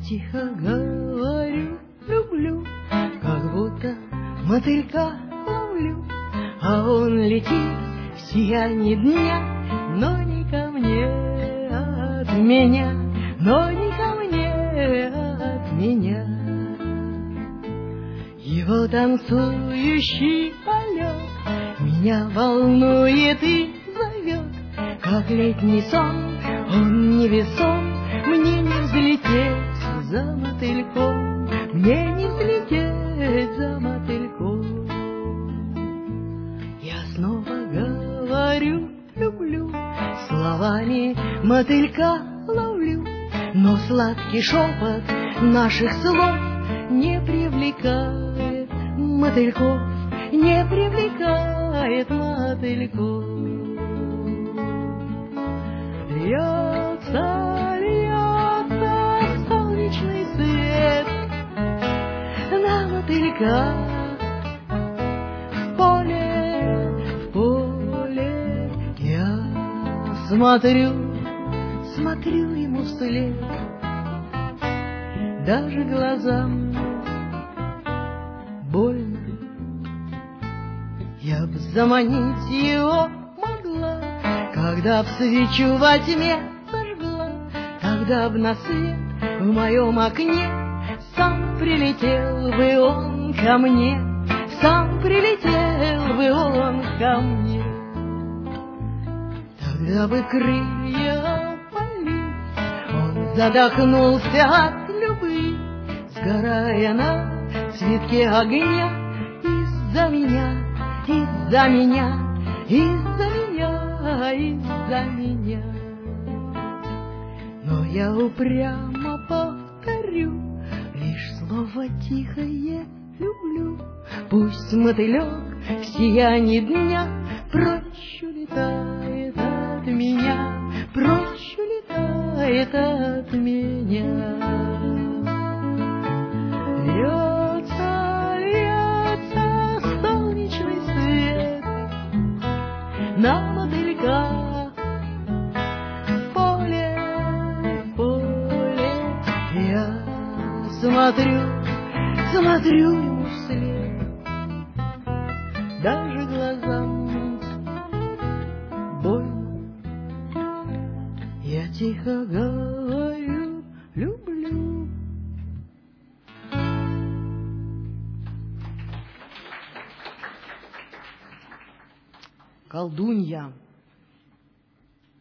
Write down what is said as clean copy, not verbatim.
тихо говорю, люблю, как будто мотылька ловлю, а он летит в сиянии дня, но не ко мне от меня, но не ко мне от меня. Его танцующий полет меня волнует и зовет, как летний сон, он невесом, мне не взлететь за мотыльком, мне не взлететь за мотыльком. Я снова говорю, люблю, словами мотылька ловлю, но сладкий шепот наших слов не привлекает мотыльков, не привлекает мотыльков. Льется, льется солнечный свет на мотылька. В поле я смотрю, смотрю ему вслед, даже глазам больно. Я б заманить его могла, когда б свечу во тьме зажгла, тогда б на свет в моем окне сам прилетел бы он ко мне, сам прилетел бы он ко мне. Тогда бы крылья опалить, он задохнулся от любви, сгорая на цветке огня из-за меня, из-за меня, из-за меня, из-за меня. Но я упрямо повторю лишь слово тихое люблю. Пусть мотылек в сиянии дня прочь улетает от меня, прочь улетает от меня. Льется, льется солнечный свет на мотылька. В поле я смотрю, смотрю ему вслед, даже глазам больно. Я тихо говорю, люблю. Колдунья.